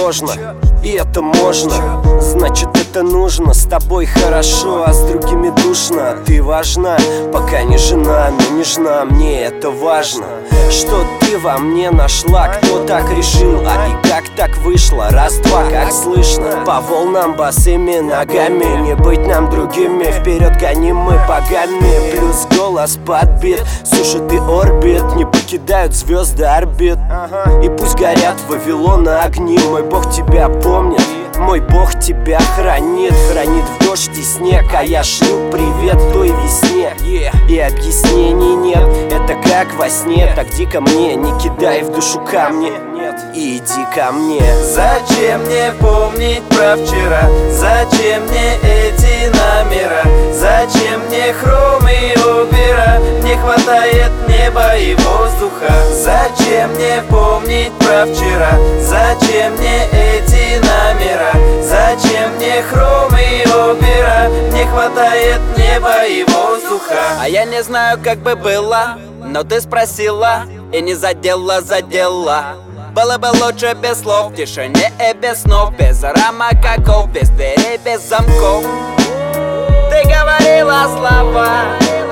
сложно, и это можно, значит это нужно. С тобой хорошо, а с другими душно. Ты важна, пока не жена, но нежна. Мне это важно, что ты во мне нашла. Кто так решил, а и как так вышло? Раз-два, как слышно, по волнам босыми ногами. Не быть нам другими, вперед гоним мы богами. Плюс голос подбит, сушит и орбит. Не покидают звезды орбит. И пусть горят Вавилона огни. Мой Бог тебя помнит, мой Бог тебя хранит. Хранит в дождь и снег, а я шлю привет той весне. И объяснений нет, это как во сне. Так дико мне, не кидай в душу камни, и иди ко мне. Зачем мне помнить про вчера? Зачем мне эти номера? Зачем мне хром и опера? Не хватает неба и воздуха. Зачем мне помнить про вчера? Зачем мне эти номера? Зачем мне хром и опера? Не хватает неба и воздуха. А я не знаю, как бы было, но ты спросила и не задела. Было бы лучше без слов, в тишине и без снов, без рамок оков, без дверей, без замков. Ты говорила слова,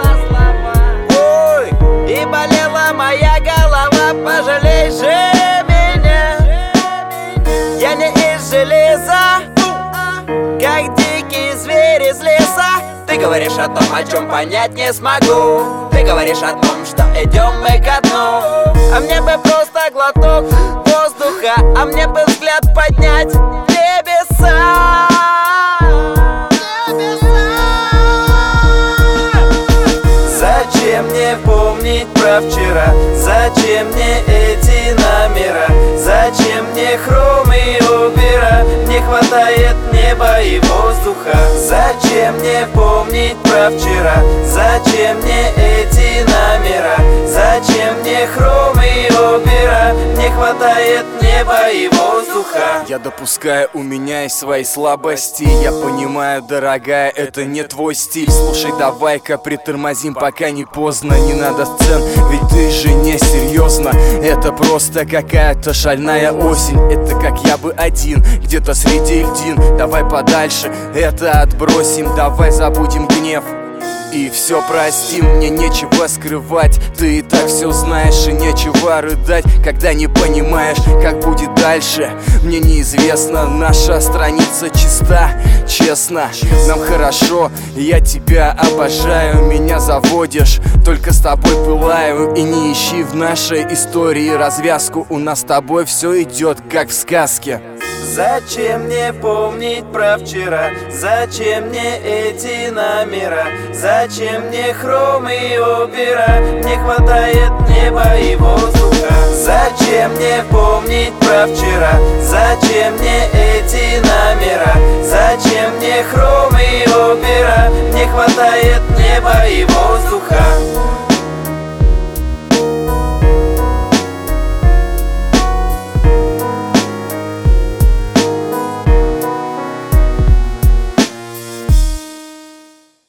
ой, и болела моя голова. Пожалей же меня, я не из железа, как дикий зверь из леса. Ты говоришь о том, о чем понять не смогу. Ты говоришь о том, что идем мы ко дну. А мне бы просто глоток воздуха, а мне бы взгляд поднять в небеса. Зачем мне помнить про вчера? Зачем мне эти номера? Зачем мне хром и опера? Не хватает неба и воздуха. Зачем мне помнить про вчера? Зачем мне эти номера? Зачем мне хром и опера? Не хватает неба и воздуха. Я допускаю, у меня есть свои слабости. Я понимаю, дорогая, это не твой стиль. Слушай, давай-ка притормозим, пока не поздно. Не надо сцен, ведь ты же не серьезно. Это просто какая-то шальная осень. Это как я бы один, где-то среди льдин. Давай подальше, это отбросим. Давай забудем гнев и все простим, мне нечего скрывать. Ты и так все знаешь, и нечего рыдать, когда не понимаешь, как будет дальше. Мне неизвестно, наша страница чиста, честно. Нам хорошо, я тебя обожаю. Меня заводишь, только с тобой пылаю. И не ищи в нашей истории развязку. У нас с тобой все идет, как в сказке. Зачем мне помнить про вчера? Зачем мне эти номера? Зачем мне хром и опера? Не хватает неба и воздуха.